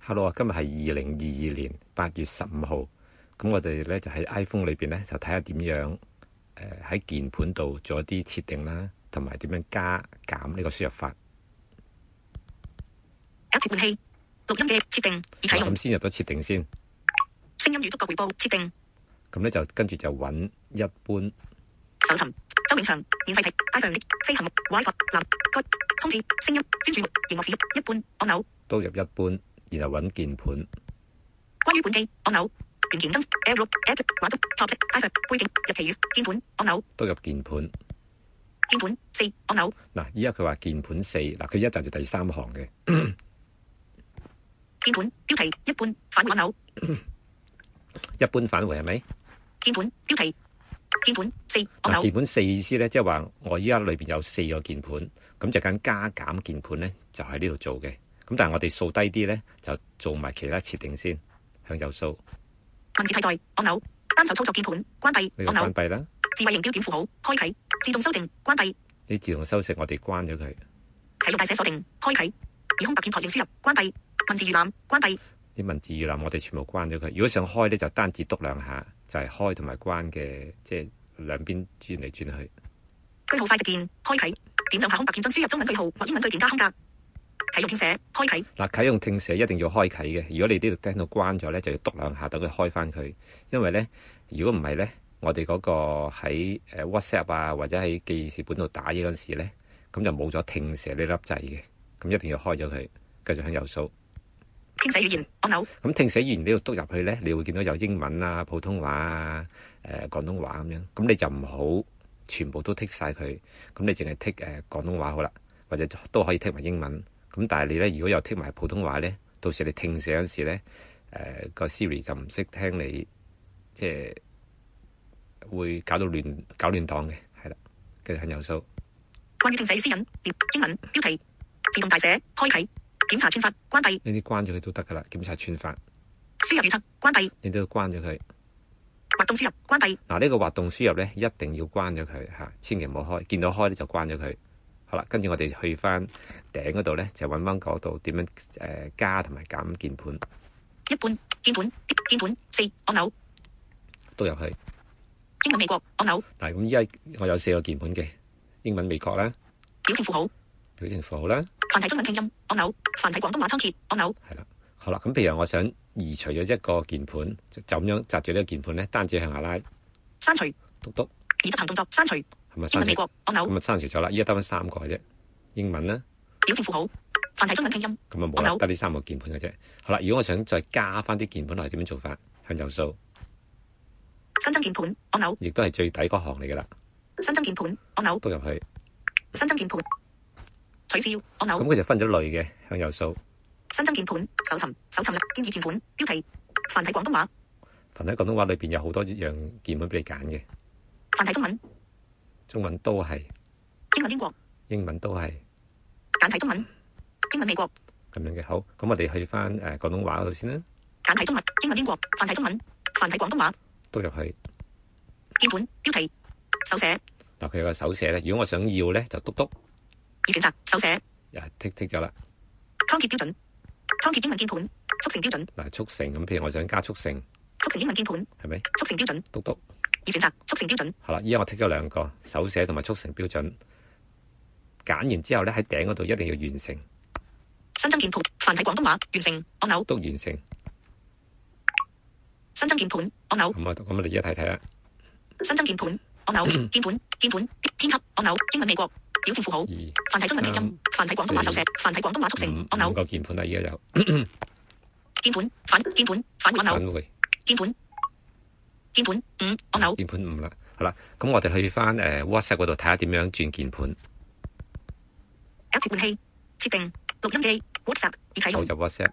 Hello 啊，今日係2022年8月15號。咁我哋咧就喺 iPhone 裏邊咧就睇下點樣喺鍵盤度做一啲設定啦，同埋點樣加減呢個輸入法。 切換器錄音嘅設定已啟用。 咁先入咗設定先。 聲音與觸覺回報設定。 咁咧就跟住就揾一般。 搜尋周永祥免費題 iPhone 飛行目 WiFi 藍該通知聲音專注目螢幕使用一般按鈕。 都入一般，然後揾鍵盤。 關於本機按鈕。鍵鍵跟 Air App 畫質 Top iPhone 背景入期語鍵盤按鈕。 都入鍵盤。 鍵盤4按鈕。 嗱，依家佢話鍵盤4，嗱佢一就第三行嘅。 鍵盤標題一般返回按鈕。 一般返回係咪？ 鍵盤標題鍵盤4按鈕。 鍵盤4意思咧，即係話我依家裏邊有4個鍵盤，咁就緊加減鍵盤咧，就喺呢度做嘅。咁但係我哋掃低啲咧，就做埋其他設定先，向右掃。 文字替代按鈕，單手操作鍵盤關閉按鈕。 關閉啦。 智慧型標點符號開啟，自動修正關閉。 呢自動修飾我哋關咗佢。 啟用大寫鎖定開啟，以空白鍵台型輸入關閉。文字預覽關閉。 啲文字預覽我哋全部關咗佢。如果想開咧，就單止篤兩下，就係開同埋關嘅，即係兩邊轉嚟轉去。 句號快捷鍵開啟，點兩下空白鍵進輸入中文句號或英文句點加空格。啟用聽寫開啟。嗱， 啟用聽寫一定要開啟嘅。如果你呢度聽到關咗咧，就要篤兩下等佢開翻佢。因為咧，如果唔係咧，我哋嗰個喺WhatsApp 啊或者喺記事本度打嘢嗰陣時咧，咁就冇咗聽寫呢粒掣嘅。咁一定要開咗佢，繼續向右掃。 聽寫語言按鈕。咁聽寫語言呢度篤入去咧，你會見到有英文啊、普通話啊、廣東話咁樣。咁你就唔好全部都剔晒佢。咁你淨係剔廣東話好啦，或者都可以剔埋英文。咁但係你咧，如果有剔埋普通話咧，到時你聽寫嗰時咧，個 Siri 就唔識聽你，即係會搞亂檔嘅，係啦，繼續向右掃。 關於聽寫與私隱，英文標題自動大寫開啟，檢查串法關閉。 呢啲關咗佢都得噶啦，檢查串法。 輸入預測關閉。 你都要關咗佢。 滑動輸入關閉。 嗱，呢個滑動輸入咧，一定要關咗佢嚇，千祈唔好開，見到開咧就關咗佢。好啦，跟住我哋去翻頂嗰度咧，就揾翻嗰度點樣加同埋減鍵盤。 一般鍵盤4按鈕。 都入去。 英文美國按鈕。 嗱，咁依家我有4個鍵盤嘅，英文美國啦。 表情符號。 表情符號啦。 繁體中文拼音按鈕，繁體廣東話倉頡按鈕。 係啦，好啦，咁譬如我想移除咗一個鍵盤，就咁樣擲住呢個鍵盤咧，單指向下拉。 刪除。 篤篤。 已執行動作刪除。英文美國按鈕。 咁啊刪除咗啦，依家得翻3個嘅啫。英文啦。 表情符號。繁體中文拼音。 咁啊冇啦，得呢3個鍵盤嘅啫。好啦，如果我想再加翻啲鍵盤落去，點樣做法？向右掃。 新增鍵盤按鈕。 亦都係最底嗰行嚟噶啦。 新增鍵盤按鈕。 都入去。 新增鍵盤。取消按鈕。 咁佢就分咗類嘅，向右掃。 新增鍵盤搜尋建議鍵盤標題繁體廣東話。 繁體廣東話裏邊有好多樣鍵盤俾你揀嘅。 繁體中文。 中文都係。 英文英國。 英文都係。 簡體中文。英文美國。 咁樣嘅好，咁我哋去翻廣東話嗰度先啦。 簡體中文、英文英國、繁體中文、繁體廣東話。 都入去。 鍵盤標題手寫。 嗱，佢有個手寫咧，如果我想要咧，就篤篤。 已選擇手寫。 剔咗啦。 倉頡標準。倉頡英文鍵盤速成標準。 嗱，速成咁，譬如我想加速成。 速成英文鍵盤係咪？ 速成標準。 篤篤。 已選擇速成標準。 好啦，依家我剔咗2個手寫同埋速成標準，揀完之後咧，喺頂嗰度一定要完成。 新增鍵盤繁體廣東話完成按鈕。 都完成。 新增鍵盤按鈕。 咁我哋而家睇睇啦。 新增鍵盤按鈕。鍵盤編輯按鈕。英文美國表情符號。繁體中文拼音。繁體廣東話手寫。繁體廣東話速成按鈕。 5個鍵盤啦，而家有。 鍵盤返回按鈕。 返回。 鍵盤5按鈕。 鍵盤5啦，好啦，咁我哋去翻WhatsApp 嗰度睇下點樣轉鍵盤。 切換器設定錄音機 WhatsApp 已啟用。 好就 WhatsApp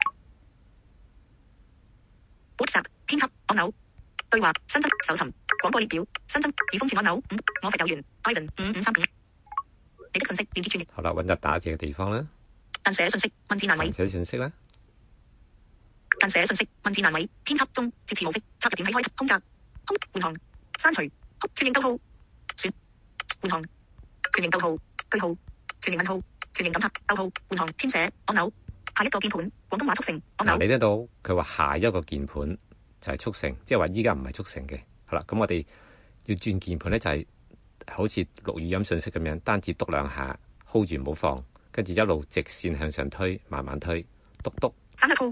編輯按鈕。對話新增搜尋廣播列表新增已封存按鈕。我佛有緣 Ivan 5535。你的信息連結串列。 好啦，揾入打字嘅地方啦。 近寫信息文字欄位。 寫信息啦。 近寫信息文字欄位編輯中接詞模式插入點喺開空格。換行刪除全形逗號選換行全形逗號句號全形問號全形感嘆逗號換行填寫按鈕下一個鍵盤，廣東話速成，按嗱， 鈕。 你聽到佢話下一個鍵盤就係速成，即係話依家唔係速成嘅。好啦，咁我哋要轉鍵盤咧，就係好似錄語音信息咁樣，單止篤兩下 ，hold 住唔好放，跟住一路直線向上推，慢慢推，篤篤。 3號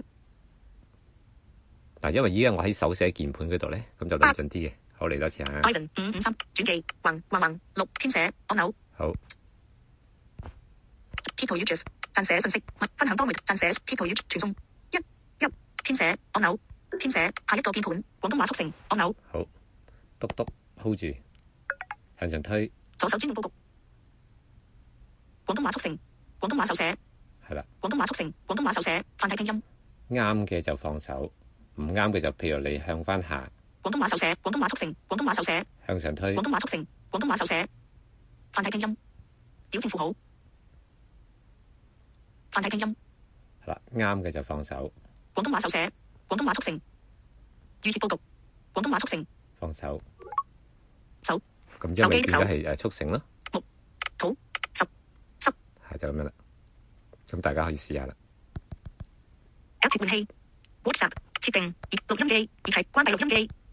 嗱，因為依家我喺手寫鍵盤嗰度咧，咁就論盡啲嘅。好，嚟多次啊。 Ivan 553轉記橫6填寫按鈕。 好， 貼圖 YouTube 撰寫信息分享多媒體撰寫貼圖 YouTube 傳送一填寫按鈕填寫下一個鍵盤廣東話速成按鈕。 好，篤篤 hold 住，向上推。 左手專用佈局廣東話速成廣東話手寫係啦， 廣東話速成廣東話手寫繁體拼音啱嘅就放手，唔啱嘅就譬如你向翻下， 廣東話手寫廣東話速成廣東話手寫向上推廣。東話速成廣東話手寫繁體拼音表情符號繁體拼音係啦，啱嘅就放手， 廣東話手寫廣東話速成預設佈局廣東話速成放手。 手咁因為變咗係速成咯， 木土十濕係就咁樣啦。咁大家可以試下啦。 解切換器 WhatsApp 設定錄音機，而係關閉錄音機。